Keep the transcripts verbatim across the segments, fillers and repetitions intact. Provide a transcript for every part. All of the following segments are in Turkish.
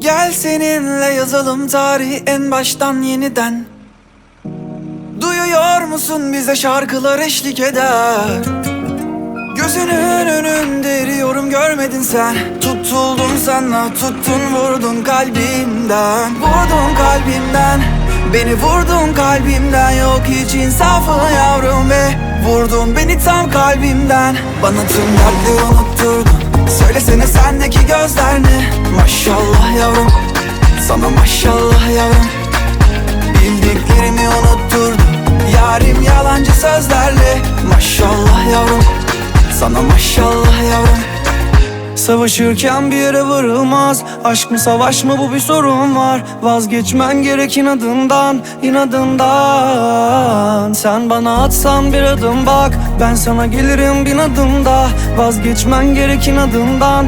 Gel seninle yazalım tarihi en baştan yeniden. Duyuyor musun, bize şarkılar eşlik eder. Gözünün önünde eriyorum, görmedin sen. Tutuldum sana, tuttun vurdun kalbimden. Vurdun kalbimden, beni vurdun kalbimden. Yok hiç insafı yavrum ve vurdun beni tam kalbimden. Bana tüm dertleri unutturdun. Söylesene sendeki gözler ne? Maşallah yavrum, sana maşallah yavrum. Bildiklerimi unutturdun yarim yalancı sözlerle. Maşallah yavrum, sana maşallah yavrum. Savaşırken bir yere varılmaz. Aşk mı savaş mı, bu bir sorun var. Vazgeçmen gerek inadından, inadından. Sen bana atsan bir adım bak, ben sana gelirim bin adımda. Vazgeçmen gerek inadından,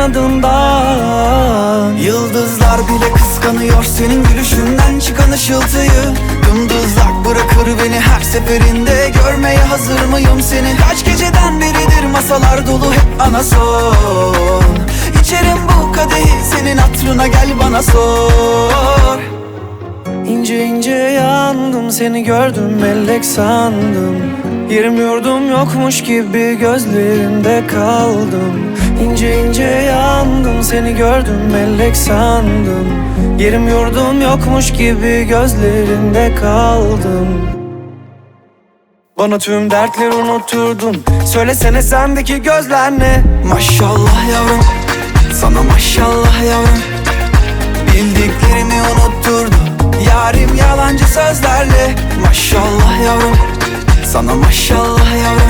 inadından. Yıldızlar bile kıskanıyor senin gülüşünden çıkan ışıltıyı. Dımdızlak bırakır beni her seferinde. Görmeye hazır mıyım seni? Kaç geceden beridir masalar dolu hep ana son. İçerim bu kadehi senin hatırına, gel bana sor. İnce ince yandım, seni gördüm melek sandım. Yerim yurdum yokmuş gibi gözlerinde kaldım. İnce ince yandım, seni gördüm melek sandım. Yerim yurdum yokmuş gibi gözlerinde kaldım. Bana tüm dertleri unutturdun. Söylesene sendeki gözler ne? Maşallah yavrum, sana maşallah yavrum. Bildiklerimi unutturdun yarim yalancı sözlerle. Maşallah yavrum, sana maşallah yavrum.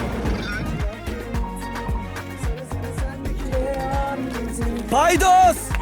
Paydos!